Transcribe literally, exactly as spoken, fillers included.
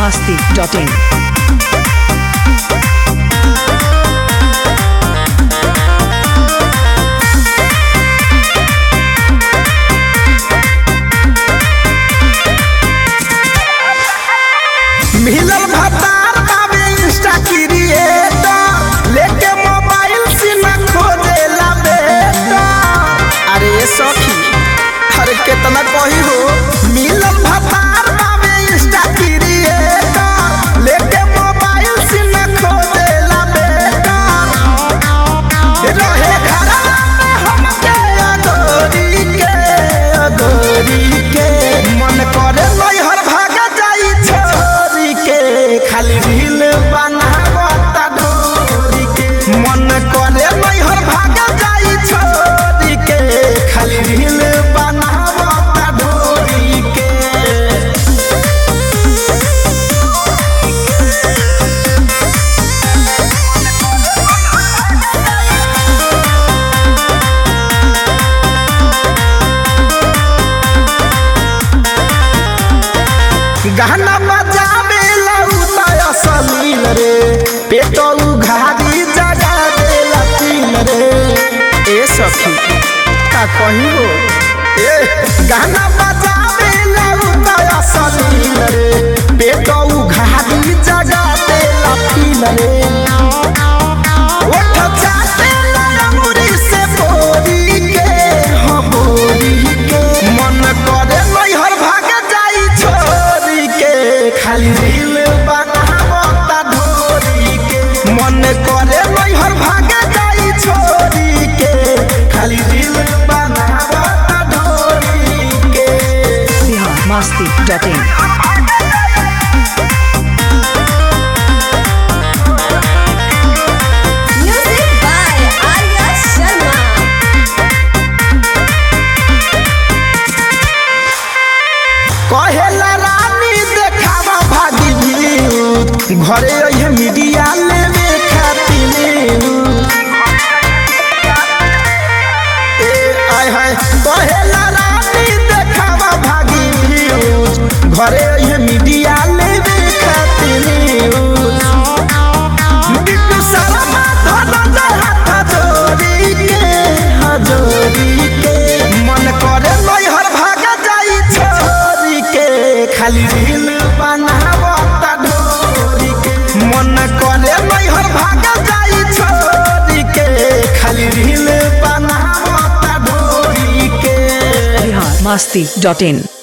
masti dot in. मिलल भतार बाबे इंस्टा क्रिएटर लेके मोबाइल से न खोजेला बेटा। अरे सखी अरे कितना कही हो। मिलल भतार बाबे इंस्टा क्रिएटर लेके मोबाइल से न खोजेला बेटा। रहे घर में हमके अदोरी के अदोरी के मन करे नैहर भागा जाई छोरी के खाली रील बनावता ढोरी के। मन करे नैहर भागा जाई छोरी के खाली रील बनावता ढोरी के। गाना बजावे लउता असलील रे पेटो उघारी जगा देला तीन रे। ए सखी का कही हो। ए गाना बजावे लउता असलील रे पेटो उघारी जगा देला तीन रे। ओठ चाटे लंगुरी से बोरी के हो बोरी के मन करे नैहर भाग जाई छोरी के खाली रील बनावता ढोरी के। मन करे नैहर भाग जाई छोरी के खाली रील बनावता ढोरी के। Bihar masti dot in. Music by Arya Sharma. कहेला रानी देखावा भागी भी घरे अइहे मीडिया लेवे खातिर। ए आय हाय कहेला रानी देखावा भागी भी घरे अइहे मीडिया लेवे खातिर। बिट्टू शर्मा धनंजय हाथ जोड़ी के हजोरी के मन करे नैहर भागा जाई छोरी के खाली रील बनावता ढोरी के। मन करे नैहर भागा जाई छोरी के खाली रील बनावता ढोरी के। Bihar masti dot in.